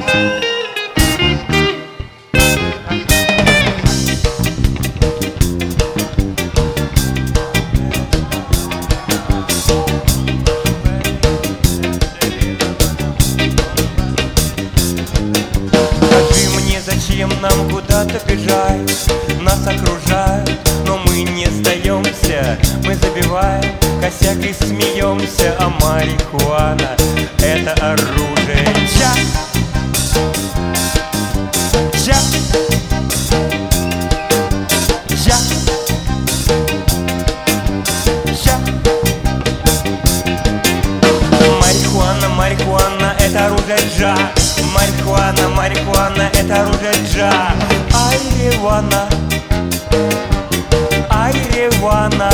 Зачем нам куда-то бежать? Нас окружают, но мы не сдаемся. Мы забиваем косяк и смеемся. А марихуана — это оружие. Ча! Ча! Ча! Ча! Марихуана, марихуана — это оружие джа. Марихуана, марихуана — это оружие джа. Айревана, айревана.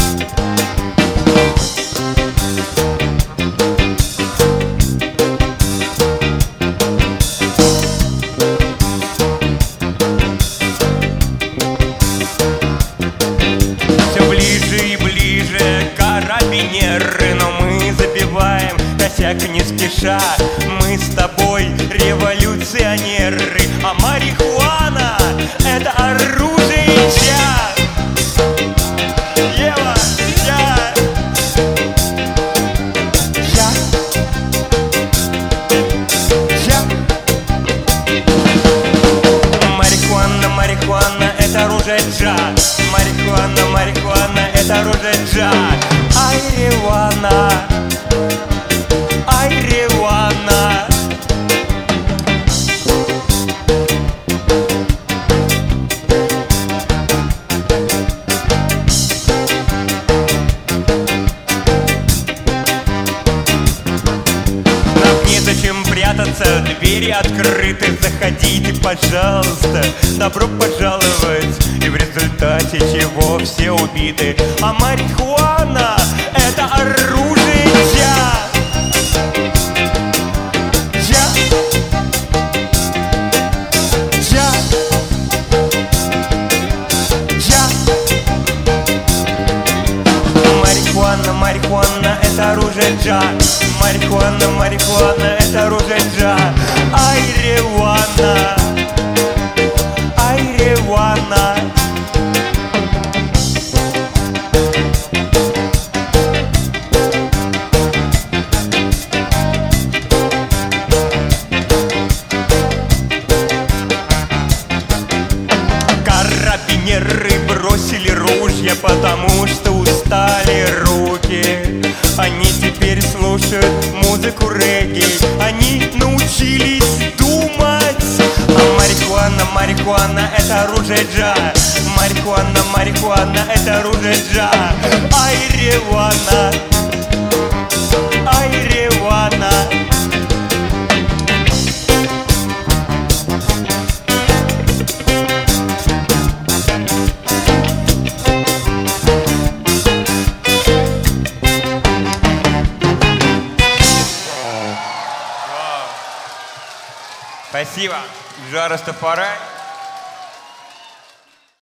Все ближе и ближе карабинеры, но мы забиваем косяк не спеша. Мы с тобой революционеры, а марихуана — это оружие ча. Ева, ча. Ча. Ча. Марихуана, марихуана — это оружие джа. Марихуана, марихуана — это оружие джа. Айревана, айревана. Незачем прятаться, двери открыты. Заходите, пожалуйста, добро пожаловать. И в результате чего все убиты. А марихуана — это оружие ча. Ча. Ча. Ча. Марихуана, марихуана — это оружие джа. Марихуана, марихуана — это оружие джа. Айревана, айревана. Карабинеры бросили ружья, потому что устали руки. Они теперь слушают музыку регги. Они научились думать. А марихуана, марихуана — это оружие джа. Марихуана, марихуана — это оружие джа. Айревана, айревана. Спасибо. Джа Растафарай.